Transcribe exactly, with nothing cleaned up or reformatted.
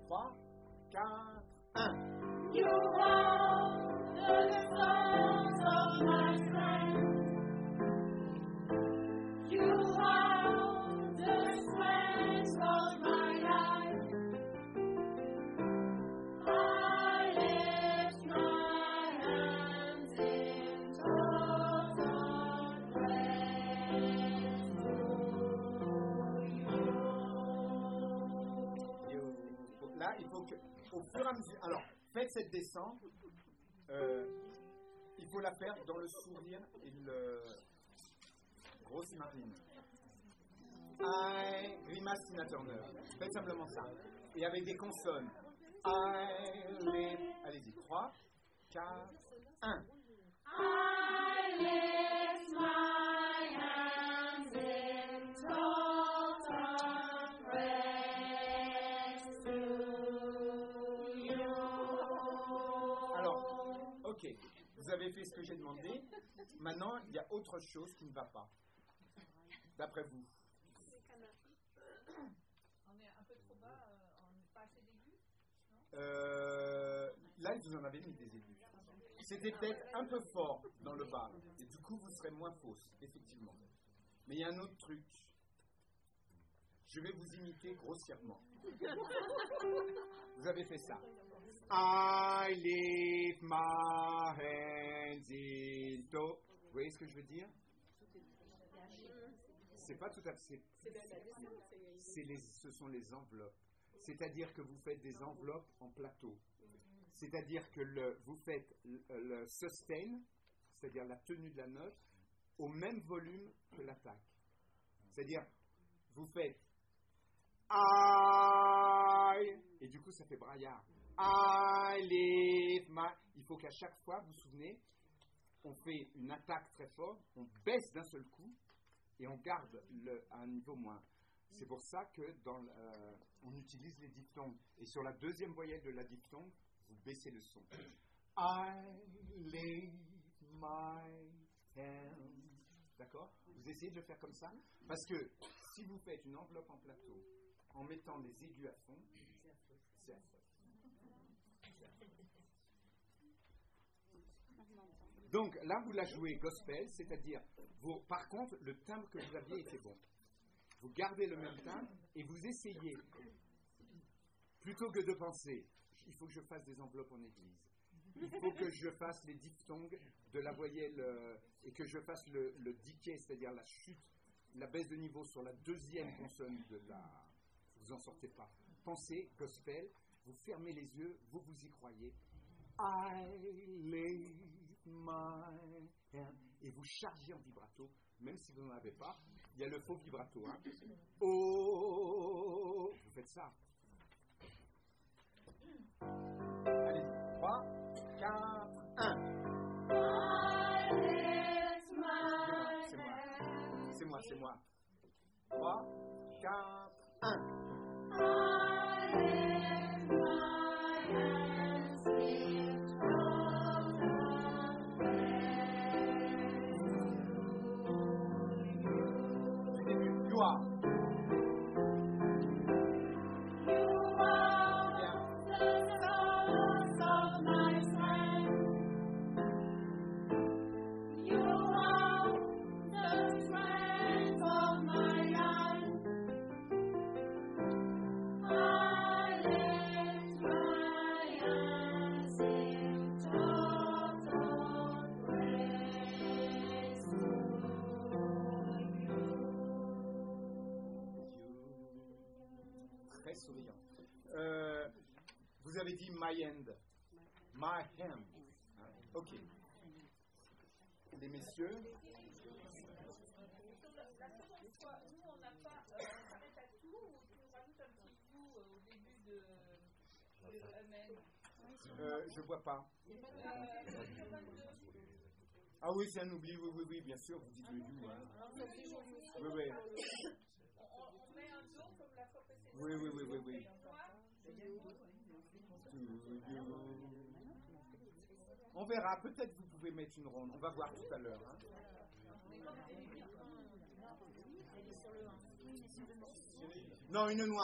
trois, quatre, un. You are the source of my strength. You are the strength of my life. I lift my hands in total praise to you. You- Là, il faut que, au fur et à mesure. Alors, faites cette descente. Euh, il faut la faire dans le sourire et le grosse marine. I, grimace Tina Turner. Faites simplement ça. Et avec des consonnes. I, live. Allez-y. trois, quatre, un. I lift my hands in total praise to you. Alors, ok. Vous avez fait ce que j'ai demandé. Maintenant, il y a autre chose qui ne va pas. D'après vous. On est un peu trop bas, euh, on n'est pas assez d'aigus, non? Euh, là, vous en avez mis des aigus. C'était peut-être un peu fort dans le bas. Et du coup, vous serez moins fausse, effectivement. Mais il y a un autre truc. Je vais vous imiter grossièrement. Vous avez fait ça. I lift my hands in to. Vous voyez ce que je veux dire? C'est pas tout à fait. C'est les, ce sont les enveloppes. C'est-à-dire que vous faites des enveloppes en plateau. C'est-à-dire que le, vous faites le, le sustain, c'est-à-dire la tenue de la note, au même volume que l'attaque. C'est-à-dire, vous faites I, et du coup ça fait braillard. I lift my. Il faut qu'à chaque fois, vous vous souvenez, on fait une attaque très forte, on baisse d'un seul coup, et on garde le, à un niveau moins. C'est pour ça que dans, euh, on utilise les diphtongues. Et sur la deuxième voyelle de la diphtongue, vous baissez le son. I lift my hand. D'accord? Vous essayez de le faire comme ça. Parce que si vous faites une enveloppe en plateau en mettant les aigus à fond, c'est affreux. Donc là, vous la jouez gospel, c'est-à-dire, vous, par contre, le timbre que vous aviez était bon. Vous gardez le même timbre et vous essayez, plutôt que de penser, il faut que je fasse des enveloppes en église, il faut que je fasse les diphtongues de la voyelle euh, et que je fasse le, le decay, c'est-à-dire la chute, la baisse de niveau sur la deuxième consonne de la... Vous en sortez pas. Pensez gospel, vous fermez les yeux, vous vous y croyez. I lift my hand. Et vous chargez en vibrato, même si vous n'en avez pas. Il y a le faux vibrato. Hein. Oh, vous faites ça. Allez, trois, quatre, un. I lift my C'est moi, hands. c'est moi, c'est moi. trois, quatre, un. I lift my hands in total praise to you. You are. You are the source of my strength. You are the strength of my life. I lift my hands in total praise to you. Très souriant. Euh, vous avez dit my hand. My hand. Hein, ok. Les messieurs. Sur la, la seconde fois, nous on n'a pas, euh, on s'arrête à tout ou tu nous rajoutes un petit bout euh, au début de, de Amen. Euh, je vois pas. Euh, sur vingt-deux. Ah oui, c'est un oubli, oui, oui, oui, bien sûr, vous dites le you. Hein. Oui, oui. On, on met un jour comme la fois précédente. Oui, oui, oui, oui, oui. Moi, On verra, peut-être vous pouvez mettre une ronde, on va voir tout à l'heure. Hein. Non, une noire.